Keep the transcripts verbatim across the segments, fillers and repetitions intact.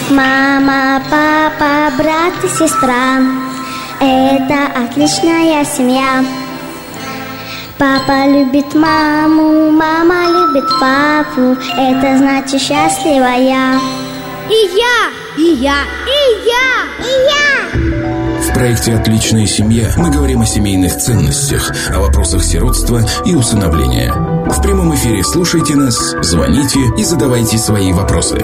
Мама, папа, брат и сестра — это отличная семья. Папа любит маму, мама любит папу, это значит счастливая. И я, и я, и я, и я. В проекте «Отличная семья» мы говорим о семейных ценностях, о вопросах сиротства и усыновления. В прямом эфире слушайте нас, звоните и задавайте свои вопросы.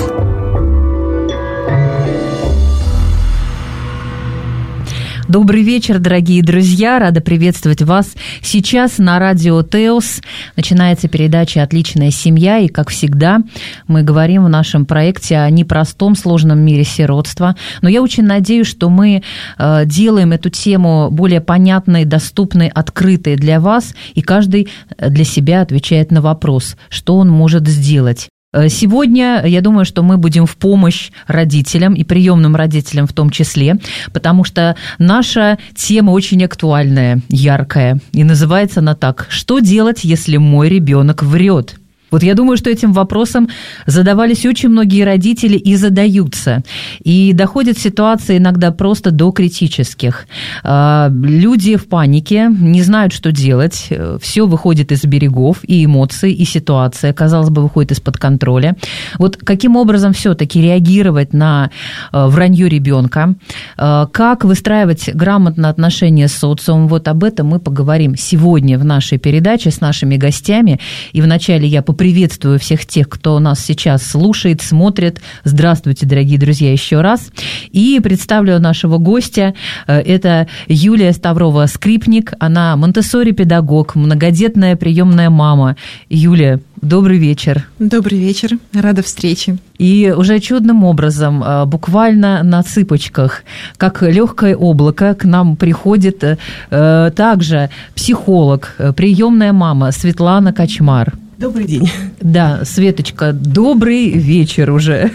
Добрый вечер, дорогие друзья. Рада приветствовать вас. Сейчас на радио ТЭОС начинается передача «Отличная семья». И, как всегда, мы говорим в нашем проекте о непростом, сложном мире сиротства. Но я очень надеюсь, что мы делаем эту тему более понятной, доступной, открытой для вас. И каждый для себя отвечает на вопрос, что он может сделать. Сегодня, я думаю, что мы будем в помощь родителям и приемным родителям в том числе, потому что наша тема очень актуальная, яркая, и называется она так: «Что делать, если мой ребенок врет?» Вот я думаю, что этим вопросом задавались очень многие родители и задаются. И доходит ситуация иногда просто до критических. Люди в панике, не знают, что делать. Все выходит из берегов, и эмоции, и ситуация, казалось бы, выходит из-под контроля. Вот каким образом все-таки реагировать на вранье ребенка? Как выстраивать грамотно отношения с социумом? Вот об этом мы поговорим сегодня в нашей передаче с нашими гостями. И вначале я поприветствую Приветствую всех тех, кто нас сейчас слушает, смотрит. Здравствуйте, дорогие друзья, еще раз. И представлю нашего гостя. Это Юлия Ставрова-Скрипник. Она монтессори-педагог, многодетная приемная мама. Юлия, добрый вечер. Добрый вечер. Рада встрече. И уже чудным образом, буквально на цыпочках, как легкое облако, к нам приходит также психолог, приемная мама Светлана Качмар. Добрый день. Да, Светочка, добрый вечер уже.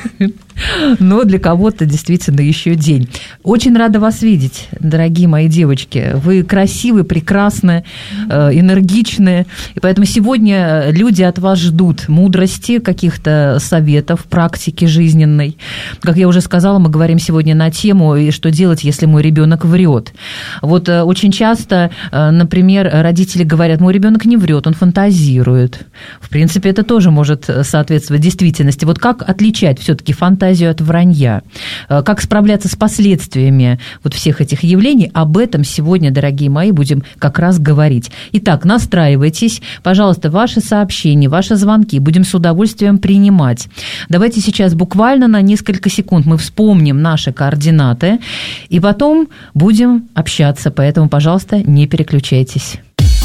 Но для кого-то действительно еще день. Очень рада вас видеть, дорогие мои девочки. Вы красивые, прекрасные, энергичные. И поэтому сегодня люди от вас ждут мудрости, каких-то советов, практики жизненной. Как я уже сказала, мы говорим сегодня на тему, что делать, если мой ребенок врет. Вот очень часто, например, родители говорят: мой ребенок не врет, он фантазирует. В принципе, это тоже может соответствовать действительности. Вот как отличать все-таки фантазию от вранья? Как справляться с последствиями вот всех этих явлений? Об этом сегодня, дорогие мои, будем как раз говорить. Итак, настраивайтесь. Пожалуйста, ваши сообщения, ваши звонки будем с удовольствием принимать. Давайте сейчас буквально на несколько секунд мы вспомним наши координаты, и потом будем общаться. Поэтому, пожалуйста, не переключайтесь.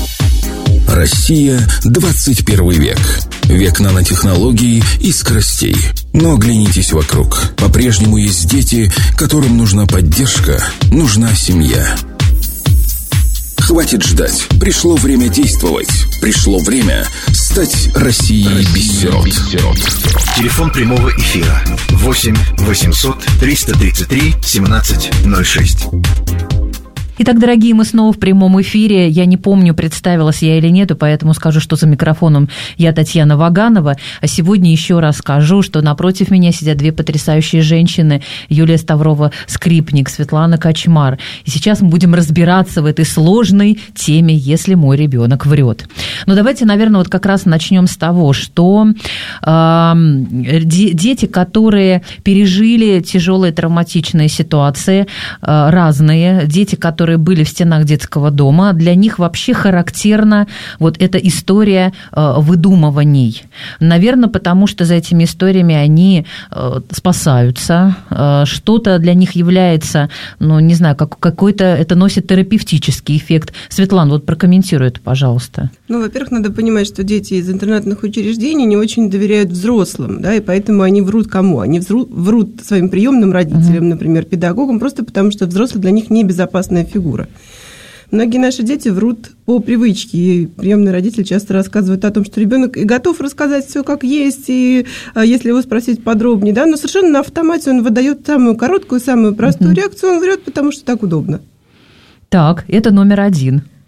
Россия, двадцать первый век. Век нанотехнологий и скоростей. Но оглянитесь вокруг. По-прежнему есть дети, которым нужна поддержка, нужна семья. Хватит ждать. Пришло время действовать. Пришло время стать Россией без сирот. Телефон прямого эфира восемь восемьсот триста тридцать три семнадцать ноль шесть. Итак, дорогие, мы снова в прямом эфире. Я не помню, представилась я или нет, поэтому скажу, что за микрофоном я Татьяна Ваганова. А сегодня еще раз скажу, что напротив меня сидят две потрясающие женщины: Юлия Ставрова-Скрипник, Светлана Качмар. И сейчас мы будем разбираться в этой сложной теме, если мой ребенок врет. Но давайте, наверное, вот как раз начнем с того, что э, дети, которые пережили тяжелые травматичные ситуации, э, разные, дети, которые были в стенах детского дома, для них вообще характерна вот эта история э, выдумываний. Наверное, потому что за этими историями они э, спасаются, э, что-то для них является, ну, не знаю, как, какой-то, это носит терапевтический эффект. Светлана, вот прокомментируй это, пожалуйста. Ну, во-первых, надо понимать, что дети из интернатных учреждений не очень доверяют взрослым, да, и поэтому они врут кому? Они врут, врут своим приемным родителям, mm-hmm. например, педагогам, просто потому что взрослый для них небезопасная фигура. Многие наши дети врут по привычке, и приемные родители часто рассказывают о том, что ребенок и готов рассказать все как есть, и если его спросить подробнее, да, но совершенно на автомате он выдает самую короткую, самую простую mm-hmm. реакцию, он врет, потому что так удобно. Так, это номер один.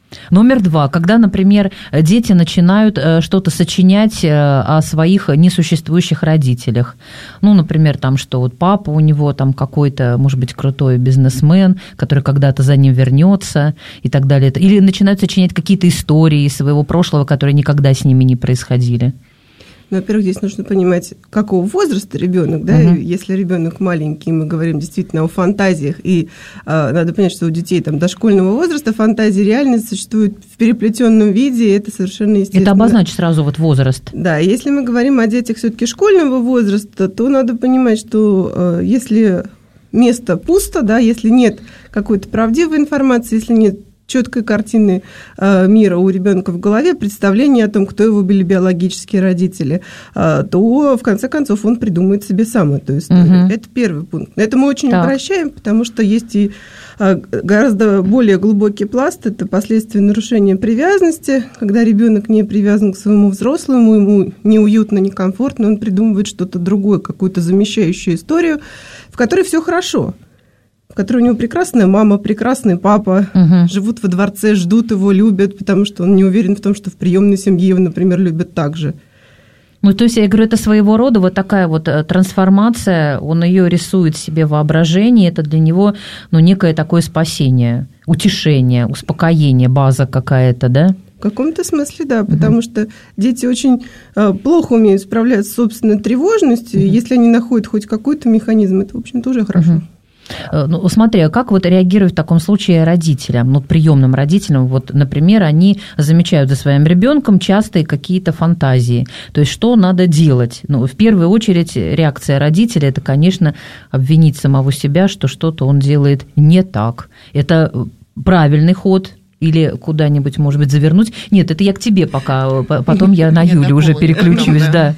Номер два. Когда, например, дети начинают что-то сочинять о своих несуществующих родителях. Ну, например, там, что вот папа у него там какой-то, может быть, крутой бизнесмен, который когда-то за ним вернется и так далее. Или начинают сочинять какие-то истории своего прошлого, которые никогда с ними не происходили. Ну, во-первых, здесь нужно понимать, какого возраста ребенок, да, uh-huh. если ребенок маленький, мы говорим действительно о фантазиях, и э, надо понять, что у детей там дошкольного возраста фантазии реально существуют в переплетенном виде, и это совершенно естественно. Это обозначит сразу вот возраст. Да, если мы говорим о детях все-таки школьного возраста, то надо понимать, что э, если место пусто, да, если нет какой-то правдивой информации, если нет четкой картины э, мира у ребенка в голове, представление о том, кто его были биологические родители, э, то, в конце концов, он придумает себе сам эту историю. Угу. Это первый пункт. Это мы очень так. упрощаем, потому что есть и э, гораздо более глубокий пласт, это последствия нарушения привязанности, когда ребенок не привязан к своему взрослому, ему неуютно, некомфортно, он придумывает что-то другое, какую-то замещающую историю, в которой все хорошо, в которой у него прекрасная мама, прекрасный папа, угу. живут во дворце, ждут его, любят, потому что он не уверен в том, что в приемной семье его, например, любят так же. Ну, то есть, я говорю, это своего рода вот такая вот трансформация, он ее рисует себе в воображении, это для него, ну, некое такое спасение, утешение, успокоение, база какая-то, да? В каком-то смысле, да, потому угу. что дети очень э, плохо умеют справляться с собственной тревожностью, угу. и если они находят хоть какой-то механизм, это, в общем, тоже хорошо. Угу. Ну, смотри, а как вот реагировать в таком случае родителям, ну, приемным родителям? Вот, например, они замечают за своим ребенком частые какие-то фантазии. То есть, что надо делать? Ну, в первую очередь, реакция родителя – это, конечно, обвинить самого себя, что что-то он делает не так. Это правильный ход. Или куда-нибудь, может быть, завернуть. Нет, это я к тебе пока, потом я на Юлю уже переключусь, да.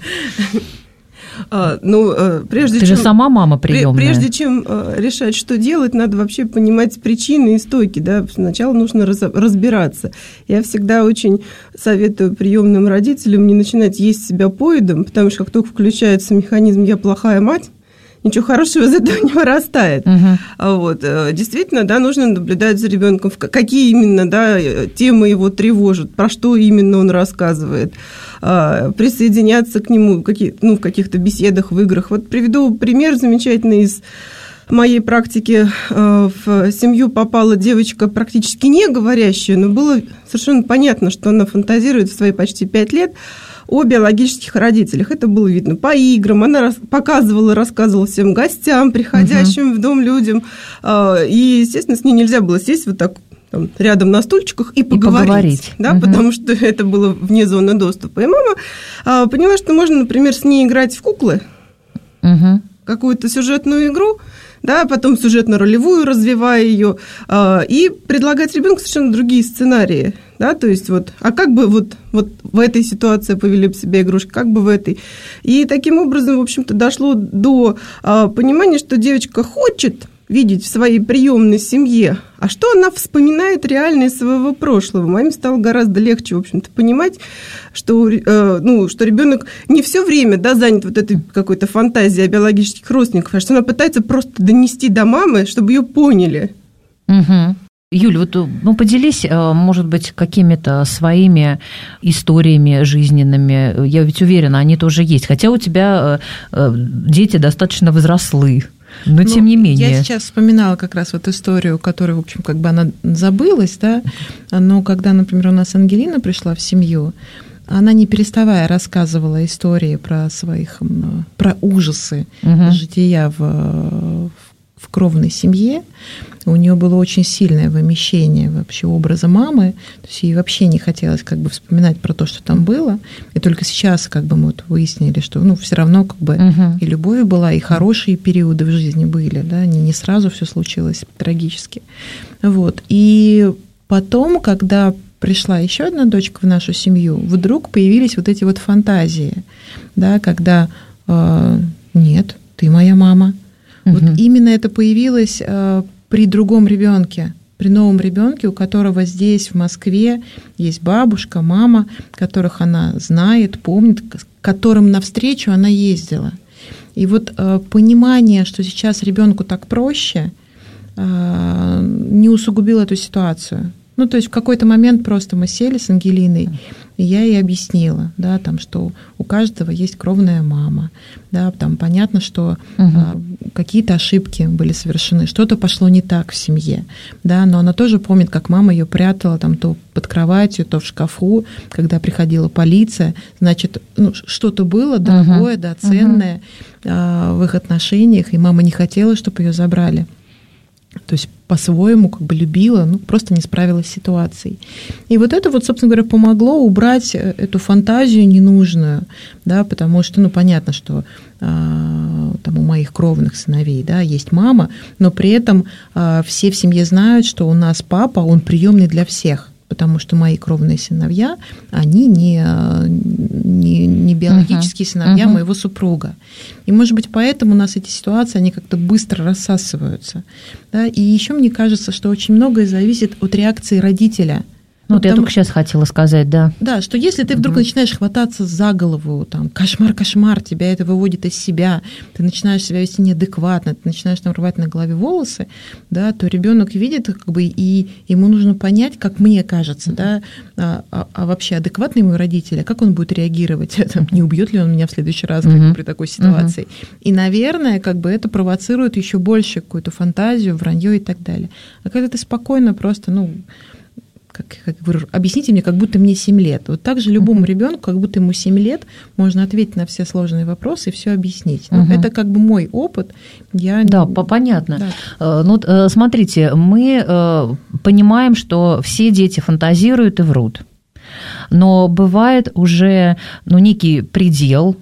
А, ну, прежде Ты чем, же сама мама приемная. Прежде чем решать, что делать, надо вообще понимать причины и истоки. Да? Сначала нужно раз, разбираться. Я всегда очень советую приемным родителям не начинать есть себя поедом, потому что как только включается механизм «я плохая мать», ничего хорошего из этого не вырастает. Uh-huh. Вот. Действительно, да, нужно наблюдать за ребенком, какие именно, да, темы его тревожат, про что именно он рассказывает, присоединяться к нему ну, в каких-то беседах, в играх. Вот приведу пример замечательный из моей практики. В семью попала девочка практически не говорящая, но было совершенно понятно, что она фантазирует в свои почти пять лет о биологических родителях. Это было видно по играм. Она рас- показывала, рассказывала всем гостям, приходящим uh-huh. в дом людям. И, естественно, с ней нельзя было сесть вот так там, рядом на стульчиках и поговорить. И поговорить. Да, uh-huh. Потому что это было вне зоны доступа. И мама поняла, что можно, например, с ней играть в куклы, uh-huh. какую-то сюжетную игру, да, потом сюжетно-ролевую, развивая ее, и предлагать ребенку совершенно другие сценарии. Да, то есть вот, а как бы вот, вот в этой ситуации повели бы себя игрушки, как бы в этой. И таким образом, в общем-то, дошло до а, понимания, что девочка хочет видеть в своей приемной семье, а что она вспоминает реально из своего прошлого. Маме стало гораздо легче, в общем-то, понимать, что, э, ну, что ребенок не все время, да, занят вот этой какой-то фантазией о биологических родственниках, а что она пытается просто донести до мамы, чтобы ее поняли. Угу. Юль, вот, ну, поделись, может быть, какими-то своими историями жизненными. Я ведь уверена, они тоже есть. Хотя у тебя дети достаточно взрослы, но ну, тем не менее. Я сейчас вспоминала как раз вот историю, которая, в общем, как бы она забылась, да, но когда, например, у нас Ангелина пришла в семью, она, не переставая, рассказывала истории про своих, про ужасы угу. жития в, в кровной семье. У нее было очень сильное вымещение вообще образа мамы, то есть ей вообще не хотелось как бы вспоминать про то, что там было, и только сейчас как бы мы вот выяснили, что ну все равно как бы угу. и любовь была, и хорошие периоды в жизни были, да, не, не сразу все случилось трагически, вот, и потом, когда пришла еще одна дочка в нашу семью, вдруг появились вот эти вот фантазии, да, когда э, нет, ты моя мама, угу. вот именно это появилось э, при другом ребенке, при новом ребенке, у которого здесь, в Москве, есть бабушка, мама, которых она знает, помнит, к которым навстречу она ездила. И вот э, понимание, что сейчас ребенку так проще, э, не усугубило эту ситуацию. Ну, то есть в какой-то момент просто мы сели с Ангелиной, и я ей объяснила, да, там, что у каждого есть кровная мама, да, там понятно, что угу. а, какие-то ошибки были совершены, что-то пошло не так в семье, да, но она тоже помнит, как мама ее прятала там то под кроватью, то в шкафу, когда приходила полиция, значит, ну, что-то было дорогое, угу. да, ценное угу. а, в их отношениях, и мама не хотела, чтобы ее забрали. То есть по-своему как бы любила, ну, просто не справилась с ситуацией. И вот это вот, собственно говоря, помогло убрать эту фантазию ненужную, да, потому что, ну, понятно, что а, там у моих кровных сыновей, да, есть мама, но при этом а, все в семье знают, что у нас папа, он приемный для всех, потому что мои кровные сыновья, они не, не, не биологические uh-huh. сыновья uh-huh. моего супруга. И, может быть, поэтому у нас эти ситуации, они как-то быстро рассасываются. Да? И еще мне кажется, что очень многое зависит от реакции родителя. Ну, вот я только сейчас хотела сказать, да. Да, что если ты вдруг угу. начинаешь хвататься за голову, там, кошмар, кошмар, тебя это выводит из себя, ты начинаешь себя вести неадекватно, ты начинаешь там рвать на голове волосы, да, то ребенок видит, как бы, и ему нужно понять, как мне кажется, да, а, а, а вообще адекватный мой родитель, а как он будет реагировать, там, не убьет ли он меня в следующий раз угу. как, при такой ситуации. Угу. И, наверное, как бы это провоцирует еще больше какую-то фантазию, вранье и так далее. А когда ты спокойно просто, ну, Как, как вы объясните мне, как будто мне семь лет. Вот так же любому uh-huh. ребенку, как будто ему семь лет, можно ответить на все сложные вопросы и все объяснить. Uh-huh. Это как бы мой опыт. Я... Да, понятно. Да. Ну, смотрите, мы понимаем, что все дети фантазируют и врут. Но бывает уже, ну, некий предел,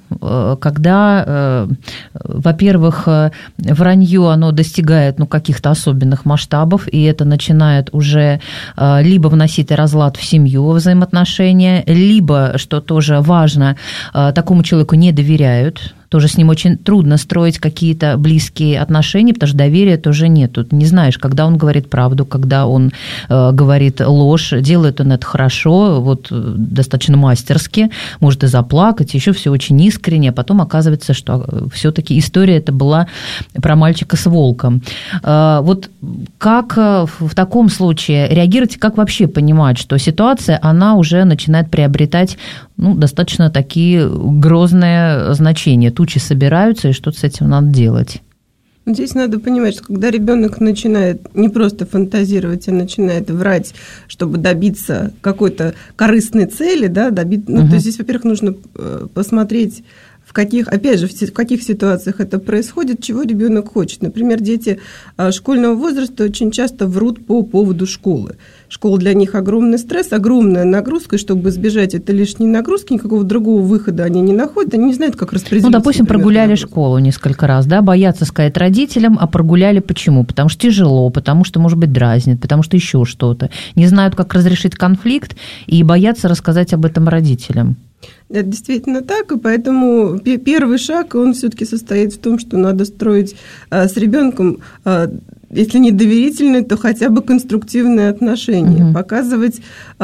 когда, во-первых, вранье, оно достигает, ну, каких-то особенных масштабов, и это начинает уже либо вносить разлад в семью, во взаимоотношения, либо, что тоже важно, такому человеку не доверяют. Тоже с ним очень трудно строить какие-то близкие отношения, потому что доверия тоже нет. Тут не знаешь, когда он говорит правду, когда он э, говорит ложь, делает он это хорошо, вот достаточно мастерски, может и заплакать, еще все очень искренне, а потом оказывается, что все-таки история это была про мальчика с волком. Э, вот как в таком случае реагировать, как вообще понимать, что ситуация, она уже начинает приобретать, ну, достаточно такие грозные значения. Тучи собираются, и что-то с этим надо делать. Здесь надо понимать, что когда ребенок начинает не просто фантазировать, а начинает врать, чтобы добиться какой-то корыстной цели, да, добить, ну, угу. то есть здесь, во-первых, нужно посмотреть, в каких, опять же, в каких ситуациях это происходит, чего ребенок хочет. Например, дети школьного возраста очень часто врут по поводу школы. Школа для них огромный стресс, огромная нагрузка, и чтобы избежать этой лишней нагрузки, никакого другого выхода они не находят, они не знают, как распределить. Ну, допустим, например, прогуляли нагрузку. Школу несколько раз, да, боятся сказать родителям, а прогуляли почему? Потому что тяжело, потому что, может быть, дразнит, потому что еще что-то. Не знают, как разрешить конфликт, и боятся рассказать об этом родителям. Это действительно так, и поэтому первый шаг, он все-таки состоит в том, что надо строить с ребенком, если не доверительные, то хотя бы конструктивные отношения, угу. показывать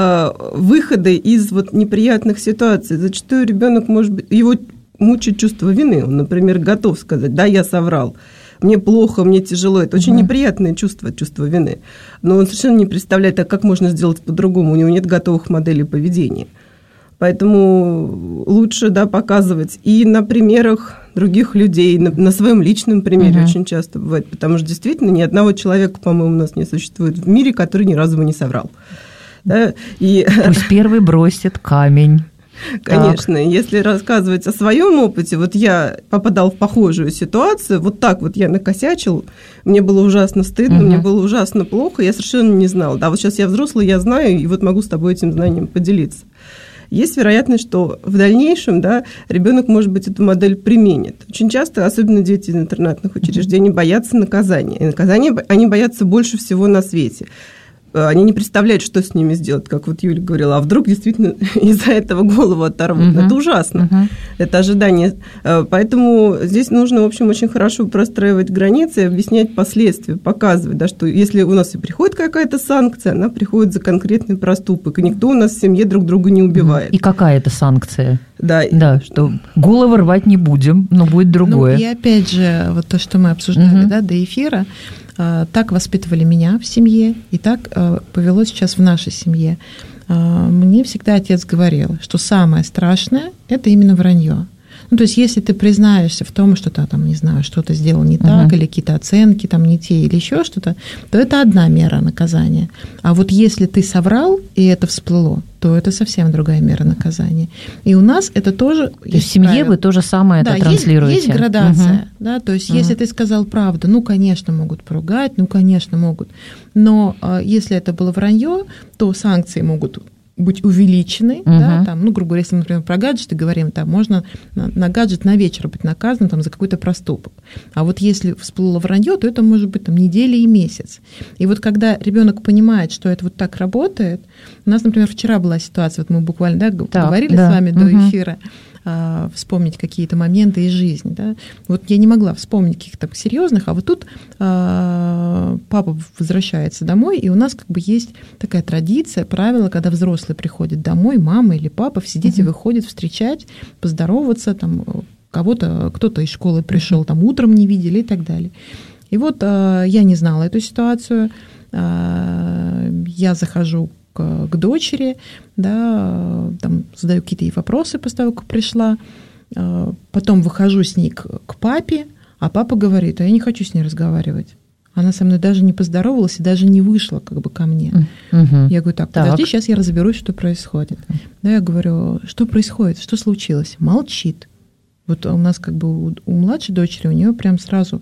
выходы из вот неприятных ситуаций. Зачастую ребенок, может быть, его мучает чувство вины, он, например, готов сказать: да, я соврал, мне плохо, мне тяжело. Это очень угу. неприятное чувство, чувство вины. Но он совершенно не представляет, а как можно сделать по-другому, у него нет готовых моделей поведения. Поэтому лучше, да, показывать и на примерах других людей, на, на своем личном примере uh-huh. очень часто бывает, потому что действительно ни одного человека, по-моему, у нас не существует в мире, который ни разу бы не соврал. Да? И... Пусть первый бросит камень. Конечно, так. Если рассказывать о своем опыте, вот я попадал в похожую ситуацию, вот так вот я накосячил, мне было ужасно стыдно, uh-huh. мне было ужасно плохо, я совершенно не знала. Да, вот сейчас я взрослый, я знаю, и вот могу с тобой этим знанием поделиться. Есть вероятность, что в дальнейшем, да, ребенок, может быть, эту модель применит. Очень часто, особенно дети из интернатных учреждений, боятся наказания. И наказания они боятся больше всего на свете. Они не представляют, что с ними сделать, как вот Юля говорила, а вдруг действительно из-за этого голову оторвут. Uh-huh. Это ужасно, uh-huh. это ожидание. Поэтому здесь нужно, в общем, очень хорошо простраивать границы и объяснять последствия, показывать, да, что если у нас и приходит какая-то санкция, она приходит за конкретный проступок, и никто у нас в семье друг друга не убивает. И какая это санкция? Да. Да, что головы рвать не будем, но будет другое. Ну, и опять же, вот то, что мы обсуждали, uh-huh. да, до эфира, Так воспитывали меня в семье, и так повелось сейчас в нашей семье. Мне всегда отец говорил, что самое страшное – это именно вранье. Ну, то есть, если ты признаешься в том, что ты, там, не знаю, что-то сделал не так, uh-huh. или какие-то оценки там не те, или еще что-то, то это одна мера наказания. А вот если ты соврал, и это всплыло, то это совсем другая мера наказания. И у нас это тоже... То есть в семье правило. Вы то же самое да, это транслируете? Есть, есть градация. Uh-huh. Да, то есть, uh-huh. если ты сказал правду, ну, конечно, могут поругать, ну, конечно, могут. Но э, если это было вранье, то санкции могут быть увеличены, uh-huh. да, там, ну, грубо говоря, если мы, например, про гаджеты говорим, там можно на, на гаджет на вечер быть наказан там, за какой-то проступок. А вот если всплыло вранье, то это может быть там неделя и месяц. И вот когда ребенок понимает, что это вот так работает, у нас, например, вчера была ситуация, вот мы буквально да, так, говорили да. с вами uh-huh. до эфира, а, вспомнить какие-то моменты из жизни. Да. Вот я не могла вспомнить каких-то серьезных, а вот тут а, папа возвращается домой, и у нас как бы есть такая традиция, правило, когда взрослый приходит домой, мама или папа, все дети uh-huh. выходят встречать, поздороваться, там, кого-то, кто-то из школы пришел, там, утром не видели и так далее. И вот а, я не знала эту ситуацию, а, я захожу к, к дочери, да, там, задаю какие-то ей вопросы после того, как пришла, а, потом выхожу с ней к, к папе, а папа говорит, а я не хочу с ней разговаривать. Она со мной даже не поздоровалась и даже не вышла как бы ко мне. Uh-huh. Я говорю, так, подожди, так. сейчас я разберусь, что происходит. Uh-huh. Да, я говорю, что происходит, что случилось? Молчит. Вот у нас как бы у, у младшей дочери, у нее прям сразу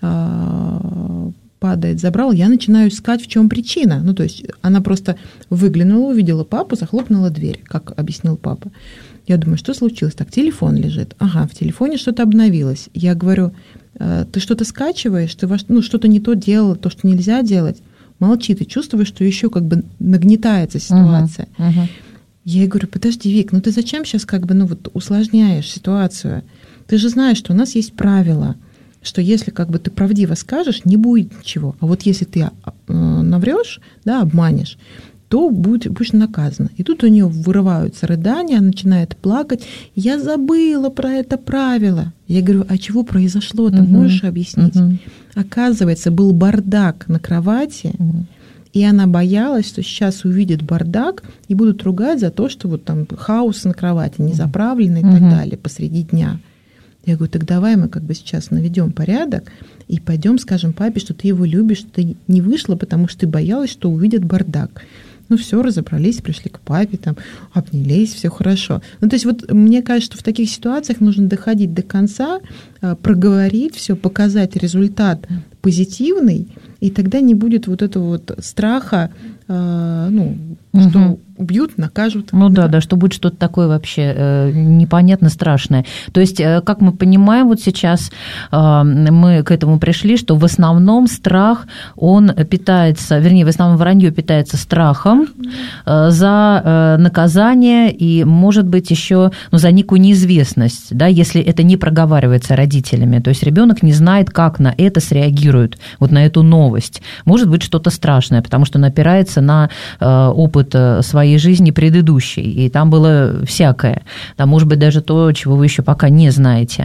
а, падает забрал. Я начинаю искать, в чем причина. Ну, то есть она просто выглянула, увидела папу, захлопнула дверь, как объяснил папа. Я думаю, что случилось? Так, телефон лежит. Ага, в телефоне что-то обновилось. Я говорю, ты что-то скачиваешь, ты ну, что-то не то делал, то, что нельзя делать. Молчи, ты чувствуешь, что еще как бы нагнетается ситуация. Uh-huh, uh-huh. Я ей говорю, подожди, Вик, ну ты зачем сейчас как бы ну, вот усложняешь ситуацию? Ты же знаешь, что у нас есть правила, что если как бы ты правдиво скажешь, не будет ничего. А вот если ты наврешь, да, обманешь, то будь, будешь наказана. И тут у нее вырываются рыдания, она начинает плакать. Я забыла про это правило. Я говорю, а чего произошло-то? Угу. Можешь объяснить? Угу. Оказывается, был бардак на кровати, угу. и она боялась, что сейчас увидит бардак и будут ругать за то, что вот там хаос на кровати, не заправленный угу. и так далее посреди дня. Я говорю, так давай мы как бы сейчас наведем порядок и пойдем скажем папе, что ты его любишь, что ты не вышла, потому что ты боялась, что увидят бардак. Ну все, разобрались, пришли к папе, там, обнялись, все хорошо. Ну то есть вот мне кажется, что в таких ситуациях нужно доходить до конца, проговорить все, показать результат позитивный, и тогда не будет вот этого вот страха, ну, угу. что убьют, накажут. Ну да, да, что будет что-то такое вообще э, непонятно страшное. То есть, э, как мы понимаем, вот сейчас э, мы к этому пришли, что в основном страх, он питается, вернее, в основном вранье питается страхом э, за э, наказание и, может быть, еще ну, за некую неизвестность, да, если это не проговаривается родителями. То есть ребенок не знает, как на это среагирует, вот на эту новость. Может быть, что-то страшное, потому что он опирается на э, опыт своей жизни предыдущей, и там было всякое. Там, может быть, даже то, чего вы еще пока не знаете.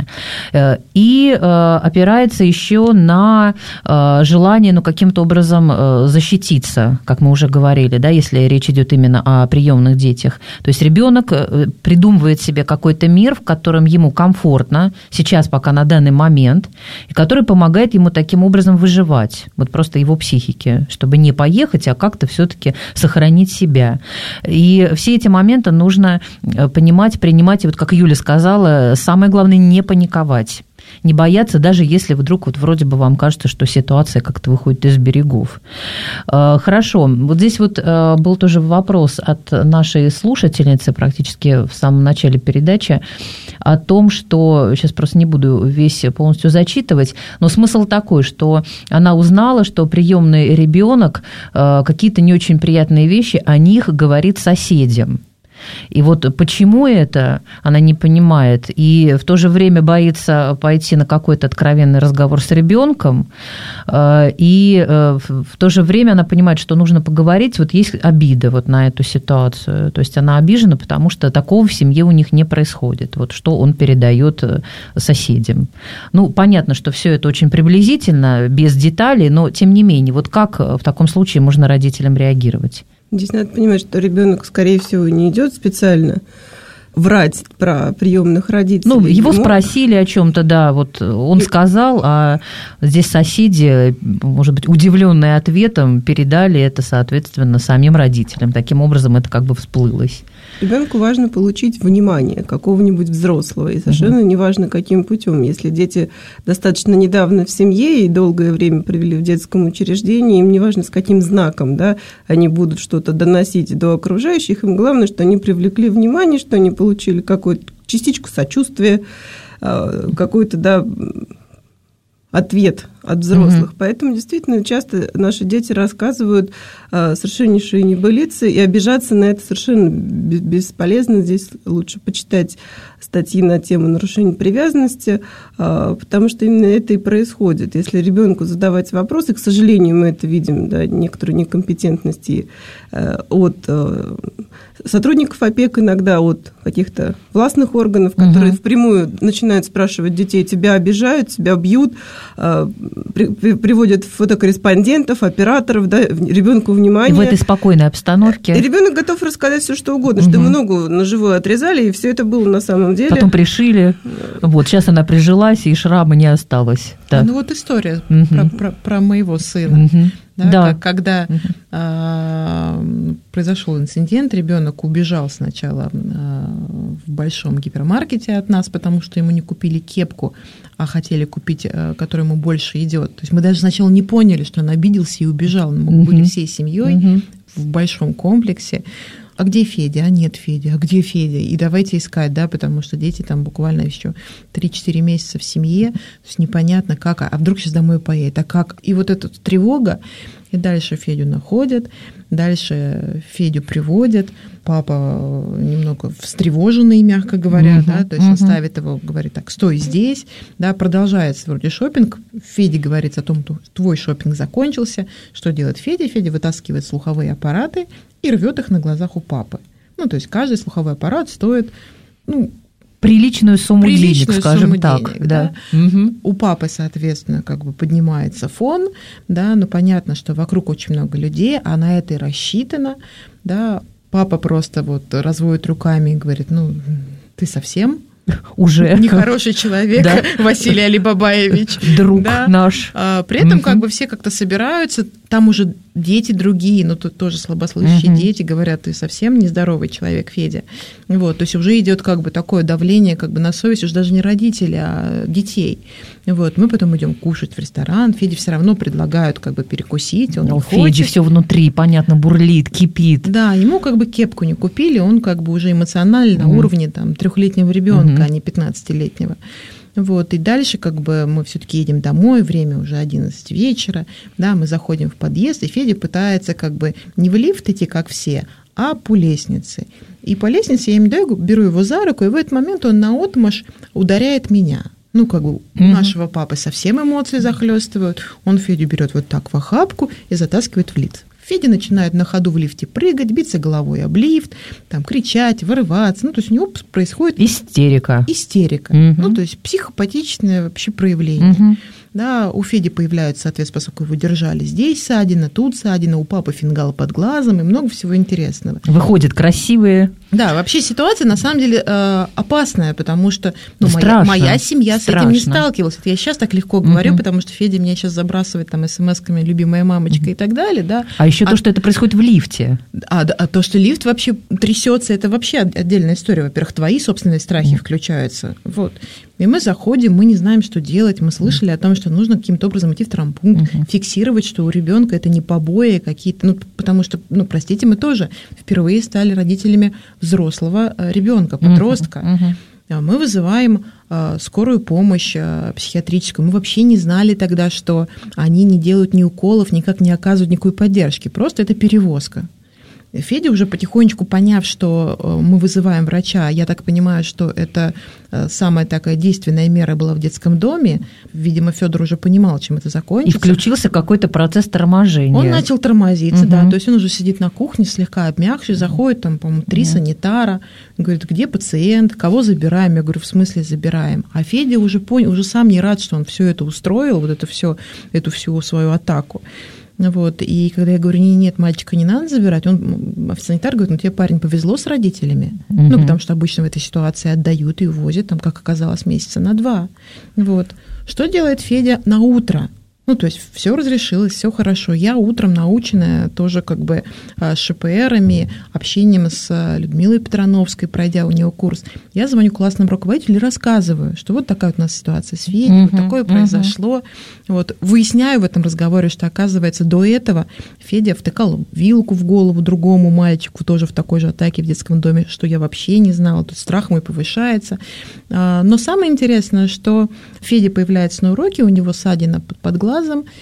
И опирается еще на желание, ну, каким-то образом защититься, как мы уже говорили, да, если речь идет именно о приемных детях. То есть ребенок придумывает себе какой-то мир, в котором ему комфортно, сейчас пока на данный момент, и который помогает ему таким образом выживать, вот просто его психике, чтобы не поехать, а как-то все-таки сохранить себя. И все эти моменты нужно понимать, принимать. И вот, как Юля сказала, самое главное – не паниковать. Не бояться, даже если вдруг вот вроде бы вам кажется, что ситуация как-то выходит из берегов. Хорошо. Вот здесь вот был тоже вопрос от нашей слушательницы практически в самом начале передачи о том, что, сейчас просто не буду весь полностью зачитывать, но смысл такой, что она узнала, что приемный ребенок какие-то не очень приятные вещи о них говорит соседям. И вот почему это, она не понимает, и в то же время боится пойти на какой-то откровенный разговор с ребенком, и в то же время она понимает, что нужно поговорить, вот есть обида вот на эту ситуацию, то есть она обижена, потому что такого в семье у них не происходит, вот что он передает соседям. Ну, понятно, что все это очень приблизительно, без деталей, но тем не менее, вот как в таком случае можно родителям реагировать? Здесь надо понимать, что ребенок, скорее всего, не идет специально врать про приемных родителей. Ну, его ему... спросили о чем-то, да, вот он сказал, а здесь соседи, может быть, удивленные ответом, передали это, соответственно, самим родителям. Таким образом, это как бы всплылось. Ребенку важно получить внимание какого-нибудь взрослого, и совершенно угу. неважно, каким путем. Если дети достаточно недавно в семье и долгое время провели в детском учреждении, им неважно, с каким знаком, да, они будут что-то доносить до окружающих, им главное, что они привлекли внимание, что они получили какую-то частичку сочувствия, какой-то, да, ответ от взрослых. Mm-hmm. Поэтому действительно часто наши дети рассказывают а, совершеннейшие небылицы, и обижаться на это совершенно бесполезно. Здесь лучше почитать статьи на тему нарушения привязанности, а, потому что именно это и происходит. Если ребенку задавать вопросы, к сожалению, мы это видим, да, некоторую некомпетентность а, от а, сотрудников опек, иногда от каких-то властных органов, которые mm-hmm. впрямую начинают спрашивать детей, тебя обижают, тебя бьют, а, приводят фотокорреспондентов, операторов, да, ребенку внимание. В этой спокойной обстановке. И ребенок готов рассказать все, что угодно, угу. что ему ногу на живую отрезали, и все это было на самом деле. Потом пришили. Вот, сейчас она прижилась, и шрама не осталось. Да. Ну вот история угу. про, про, про моего сына. Угу. Да, да. Как, когда угу. а, произошел инцидент, ребенок убежал сначала а, в большом гипермаркете от нас, потому что ему не купили кепку, а хотели купить, а, которая ему больше идет. То есть мы даже сначала не поняли, что он обиделся и убежал. Мы угу. были всей семьей угу. в большом комплексе. А где Федя? А нет Федя. А где Федя? И давайте искать, да, потому что дети там буквально еще три-четыре месяца в семье, то есть непонятно как, а вдруг сейчас домой поедет, а как? И вот эта тревога, и дальше Федю находят, дальше Федю приводят, папа немного встревоженный, мягко говоря, uh-huh, да, то есть uh-huh. он ставит его, говорит так, стой здесь, да, продолжается вроде шопинг, Феде говорится о том, что твой шопинг закончился, что делает Федя? Федя вытаскивает слуховые аппараты и рвет их на глазах у папы. Ну, то есть каждый слуховой аппарат стоит, ну, приличную сумму приличную денег, скажем сумму так. Денег, да. Да. Угу. У папы, соответственно, как бы поднимается фон, да, но понятно, что вокруг очень много людей, а на это и рассчитано, да. Папа просто вот разводит руками и говорит, ну, ты совсем уже нехороший человек, да. Василий Алибабаевич. Друг да. наш. А, при этом угу. как бы все как-то собираются, там уже дети другие, но тут тоже слабослышащие угу. дети говорят, ты совсем нездоровый человек, Федя. Вот, то есть уже идет как бы такое давление как бы на совесть, уже даже не родителей, а детей. Вот, мы потом идем кушать в ресторан, Феде все равно предлагают как бы перекусить, он но не Феде хочет. все внутри, понятно, бурлит, кипит. Да, ему как бы кепку не купили, он как бы уже эмоционально угу. на уровне там трехлетнего ребенка, угу. а не пятнадцатилетнего. Вот, и дальше как бы мы все-таки едем домой, время уже одиннадцать вечера, да, мы заходим в подъезд, и Федя пытается как бы не в лифт идти, как все, а по лестнице. И по лестнице я ему даю, беру его за руку, и в этот момент он наотмашь ударяет меня. Ну, как бы у mm-hmm. нашего папы совсем эмоции захлестывают, он Федю берет вот так в охапку и затаскивает в лифт. Федя начинает на ходу в лифте прыгать, биться головой об лифт, там, кричать, вырываться. Ну, то есть у него происходит... Истерика. Истерика. Угу. Ну, то есть психопатичное вообще проявление. Угу. Да, у Феди появляются, соответственно, поскольку его держали здесь ссадина, тут ссадина, у папы фингал под глазом и много всего интересного. Выходят красивые. Да, вообще ситуация на самом деле опасная, потому что ну, моя, моя семья Страшно. с этим не сталкивалась. Я сейчас так легко говорю, угу. потому что Федя меня сейчас забрасывает там смс-ками «любимая мамочка» угу. и так далее. Да. А еще а, то, что это происходит в лифте. А, а то, что лифт вообще трясется, это вообще отдельная история. Во-первых, твои собственные страхи угу. включаются. Вот. И мы заходим, мы не знаем, что делать. Мы слышали о том, что нужно каким-то образом идти в травмпункт, угу. фиксировать, что у ребенка это не побои какие-то. Ну, потому что, ну, простите, мы тоже впервые стали родителями взрослого ребенка, подростка. Угу. Угу. Мы вызываем э, скорую помощь э, психиатрическую. Мы вообще не знали тогда, что они не делают ни уколов, никак не оказывают никакой поддержки. Просто это перевозка. Федя уже потихонечку, поняв, что мы вызываем врача, я так понимаю, что это самая такая действенная мера была в детском доме, видимо, Федор уже понимал, чем это закончится. И включился какой-то процесс торможения. Он начал тормозиться, угу. да, то есть он уже сидит на кухне, слегка обмякший, заходит, там, по-моему, три угу. санитара, говорит, где пациент, кого забираем? Я говорю, в смысле забираем? А Федя уже понял, уже сам не рад, что он все это устроил, вот это все, эту всю свою атаку. Вот, и когда я говорю, нет, нет, мальчика не надо забирать, он, санитар говорит, ну тебе, парень, повезло с родителями, угу. ну, потому что обычно в этой ситуации отдают и увозят, там, как оказалось, месяца на два. Вот. Что делает Федя на утро? Ну, то есть все разрешилось, все хорошо. Я утром наученная тоже как бы ШПРами, общением с Людмилой Петрановской, пройдя у нее курс, я звоню классному руководителю и рассказываю, что вот такая вот у нас ситуация с Федей, uh-huh, вот такое uh-huh. произошло. Вот. Выясняю в этом разговоре, что, оказывается, до этого Федя втыкал вилку в голову другому мальчику, тоже в такой же атаке в детском доме, что я вообще не знала, тут страх мой повышается. Но самое интересное, что Федя появляется на уроке, у него ссадина под глазом,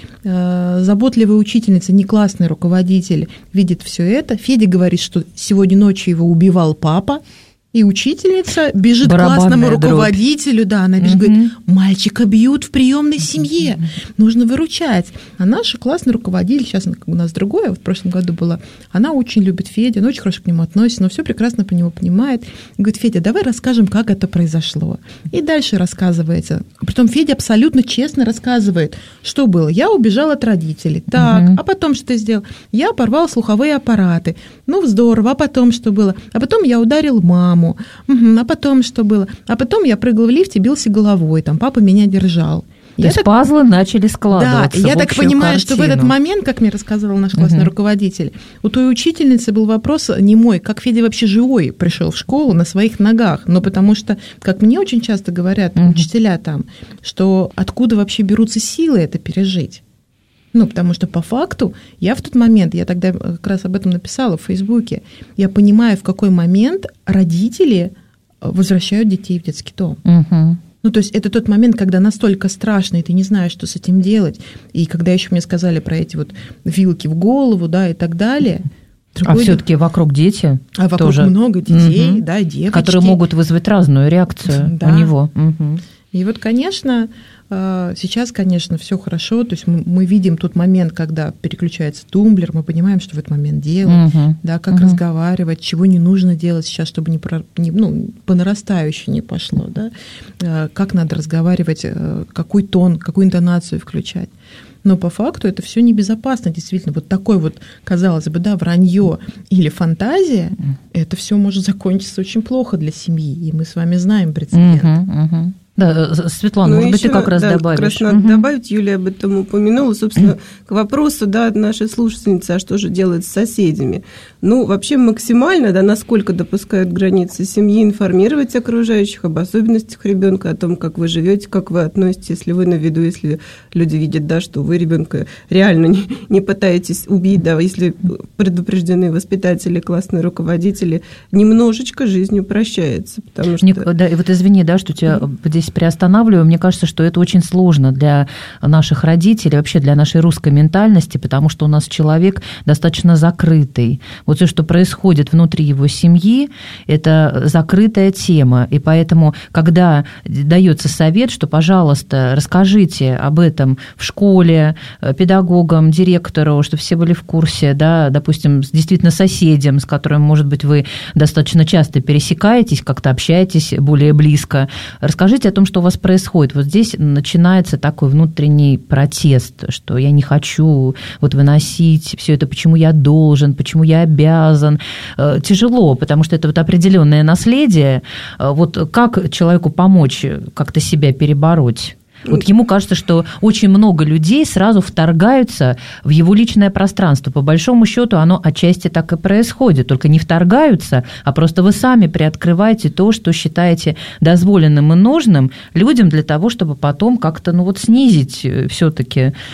заботливая учительница, не классный руководитель, видит все это. Федя говорит, что сегодня ночью его убивал папа, и учительница бежит Барабанная к классному дробь. руководителю, да, она бежит, угу. говорит, мальчика бьют в приемной семье, нужно выручать. А наша классный руководитель, сейчас у нас другое, вот в прошлом году была, она очень любит Федю, она очень хорошо к нему относится, но все прекрасно по нему понимает. И говорит, Федя, давай расскажем, как это произошло. И дальше рассказывается. Притом Федя абсолютно честно рассказывает, что было. Я убежал от родителей. Так, угу. а потом что ты сделал? Я порвал слуховые аппараты. Ну, здорово. А потом что было? А потом я ударил маму. Угу, а потом что было? А потом я прыгал в лифте, бился головой, там папа меня держал. То я есть так... пазлы начали складываться. Да, я в так понимаю, что в этот момент, как мне рассказывал наш классный uh-huh. руководитель, у той учительницы был вопрос не мой, как Федя вообще живой пришел в школу на своих ногах. Но потому что, как мне очень часто говорят uh-huh. учителя там, что откуда вообще берутся силы это пережить. Ну, потому что по факту я в тот момент, я тогда как раз об этом написала в Фейсбуке, я понимаю, в какой момент родители возвращают детей в детский дом. Uh-huh. Ну, то есть это тот момент, когда настолько страшно, и ты не знаешь, что с этим делать. И когда еще мне сказали про эти вот вилки в голову, да, и так далее. А все-таки вокруг дети. А вокруг тоже много детей, угу. да, девочки. Которые могут вызвать разную реакцию да. у него. Угу. И вот, конечно, сейчас, конечно, все хорошо. То есть мы видим тот момент, когда переключается тумблер, мы понимаем, что в этот момент делать, угу. да, как угу. разговаривать, чего не нужно делать сейчас, чтобы не, не, ну, по нарастающей не пошло, да, как надо разговаривать, какой тон, какую интонацию включать. Но по факту это все небезопасно, действительно. Вот такой вот, казалось бы, да, вранье или фантазия, это все может закончиться очень плохо для семьи, и мы с вами знаем прецедент. Угу, угу. Да, Светлана, ну, может быть, ты как раз да, добавишь. Как раз надо угу. добавить, Юлия об этом упомянула. Собственно, к вопросу, да, нашей слушательницы, а что же делать с соседями? Ну, вообще максимально, да, насколько допускают границы семьи, информировать окружающих об особенностях ребенка, о том, как вы живете, как вы относитесь, если вы на виду, если люди видят, да, что вы ребенка реально не, не пытаетесь убить, да, если предупреждены воспитатели, классные руководители, немножечко жизнь упрощается, потому что... Не, да, и вот извини, да, что тебя здесь приостанавливаю, мне кажется, что это очень сложно для наших родителей, вообще для нашей русской ментальности, потому что у нас человек достаточно закрытый. Вот все, что происходит внутри его семьи, это закрытая тема, и поэтому, когда дается совет, что, пожалуйста, расскажите об этом в школе, педагогам, директору, чтобы все были в курсе, да, допустим, действительно соседям, с которым, может быть, вы достаточно часто пересекаетесь, как-то общаетесь более близко, расскажите о том, что у вас происходит. Вот здесь начинается такой внутренний протест, что я не хочу вот выносить все это, почему я должен, почему я обязан. Тяжело, потому что это вот определенное наследие. Вот как человеку помочь как-то себя перебороть? Вот ему кажется, что очень много людей сразу вторгаются в его личное пространство. По большому счету оно отчасти так и происходит. Только не вторгаются, а просто вы сами приоткрываете то, что считаете дозволенным и нужным людям для того, чтобы потом как-то ну вот снизить все-таки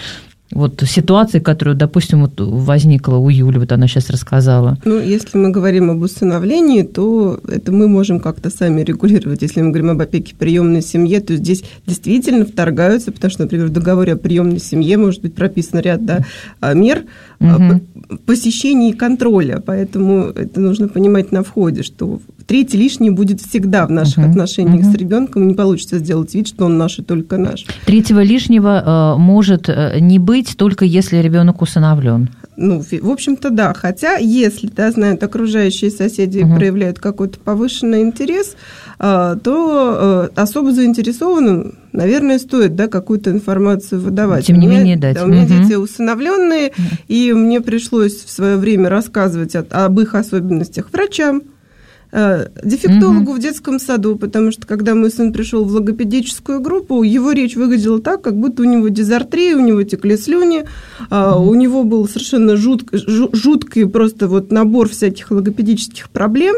вот ситуации, которая, допустим, вот возникла у Юли, вот она сейчас рассказала? Ну, если мы говорим об усыновлении, то это мы можем как-то сами регулировать. Если мы говорим об опеке в приемной семье, то здесь действительно вторгаются, потому что, например, в договоре о приемной семье может быть прописан ряд, да, мер угу. посещения и контроля. Поэтому это нужно понимать на входе, что третий лишний будет всегда в наших угу. отношениях угу. с ребенком. Не получится сделать вид, что он наш и только наш. Третьего лишнего э, может не быть только если ребенок усыновлен. Ну, в общем-то, да. Хотя, если, да, знают окружающие соседи угу. проявляют какой-то повышенный интерес, то особо заинтересованным, наверное, стоит, да, какую-то информацию выдавать. Тем не меня, менее дать. Да, у меня угу. дети усыновленные, угу. и мне пришлось в свое время рассказывать об их особенностях врачам, дефектологу угу. в детском саду, потому что, когда мой сын пришел в логопедическую группу, его речь выглядела так, как будто у него дизартрия, у него текли слюни, угу. у него был совершенно жут, жуткий просто вот набор всяких логопедических проблем,